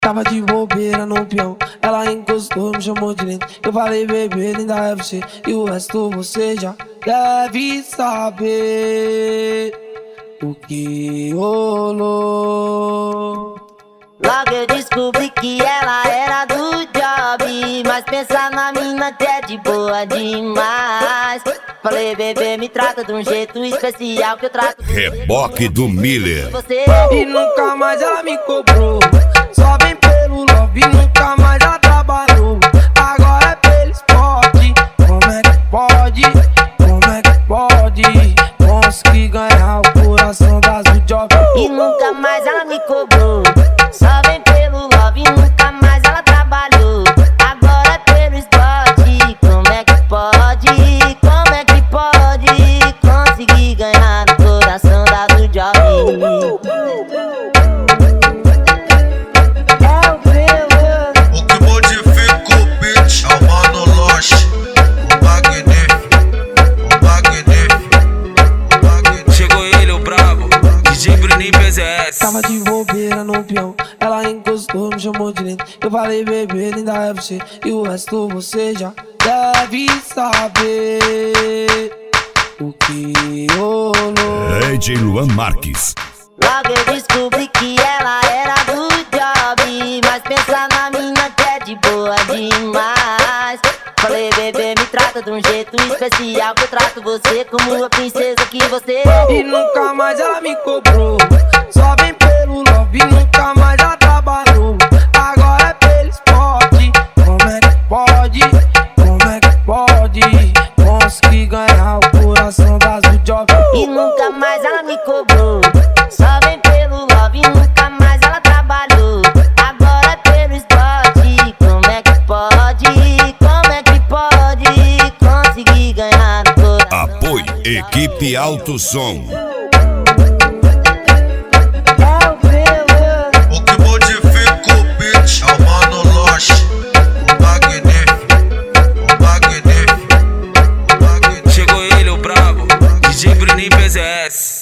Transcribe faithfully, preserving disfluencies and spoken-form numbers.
Tava de bobeira no peão, ela encostou, me chamou de lindo. Eu falei, bebê, linda é você, e o resto você já deve saber o que rolou. Logo eu descobri que ela era do job, mas pensa na mina que é de boa demais. Falei, bebê, me trata de um jeito especial que eu trato Reboque do Miller. você. E nunca mais ela me cobrou, só vem pelo love, nunca mais ela trabalhou. Agora é pelo esporte, como é que pode, como é que pode conseguir ganhar o coração das do job. E nunca mais ela me cobrou, só vem pelo love, nunca mais ela trabalhou. Agora é pelo esporte, como é que pode, como é que pode conseguir ganhar o coração da do job. O que modifica o beat é o Mano Lost, o magnífico, o magnífico, o magnífico. Chegou ele, o brabo, D J Bruninho P Z S. Tava de bobeira no peão, ela encostou, me chamou de lindo. Eu falei, bebê, linda é você, e o resto você já deve saber o que rolou. D J Luan Marques. Logo eu descobri que ela era do job, mas pensa na mina que é de boa demais. Falei, bebê, me trata de um jeito especial que eu trato você como a princesa que você é. E nunca mais ela me cobrou, só vem pelo love, nunca mais ela trabalhou. Agora é pelo esporte, como é que pode, como é que pode conseguir ganhar o coração das do job. E nunca mais ela me cobrou, só vem pelo love, nunca mais ela trabalhou. Agora é pelo esporte, como é que pode, como é que pode conseguir ganhar o coração. Apoio Equipe Alto Som. O que modifica o beat é o Mano Lost, o magnífico, o magnífico, o magnífico. Chegou ele, o brabo, D J Bruninho P Z S.